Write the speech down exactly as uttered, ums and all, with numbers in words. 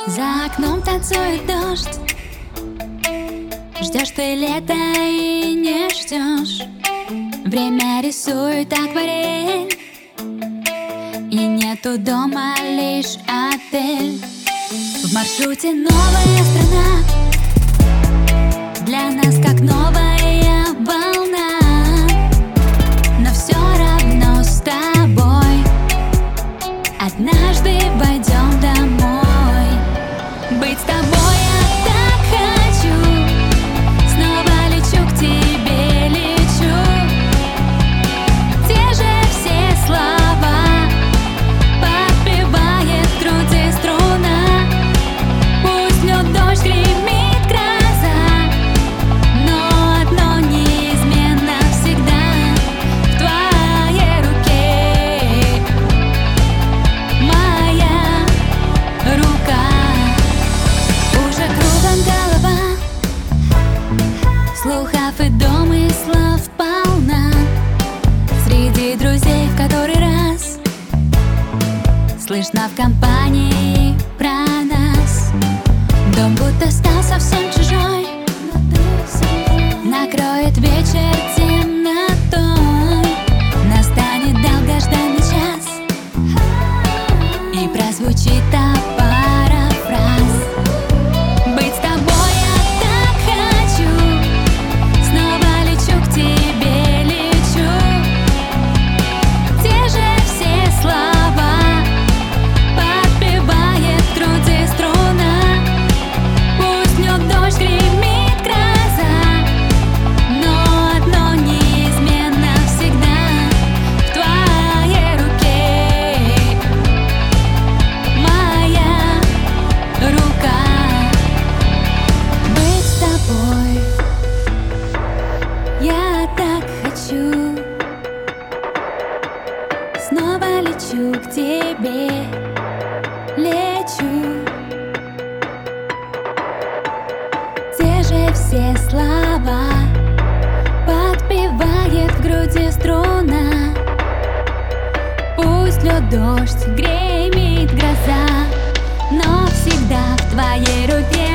За окном танцует дождь. Ждешь ты лета и не ждешь. Время рисует акварель, и нету дома, лишь отель. В маршруте новая страна, для нас как новая волна. Но все равно с тобой однажды пойдем домой. Быть с тобой я так хочу, снова лечу к тебе, лечу. Те же все слова подпевает в груди струна. Пусть льет дождь, гремит гроза, но одно неизменно всегда в твоей руке. Моя рука. Уже кругом голова, слухов и домыслов полна. Среди друзей в который раз слышно в компании про нас. Дом будто стал совсем чужой, накроет вечер темнотой. Настанет долгожданный час, и прозвучит та пара фраз. Быть с тобой я так хочу, снова лечу к тебе, лечу. Те же все слова подпевает в груди струна. Пусть льет дождь, гремит гроза, но одно неизменно всегда в твоей руке. Моя рука. Быть с тобой я так хочу, снова лечу к тебе, лечу. Те же все слова подпевает в груди струна. Пусть льет дождь, гремит гроза, но всегда в твоей руке.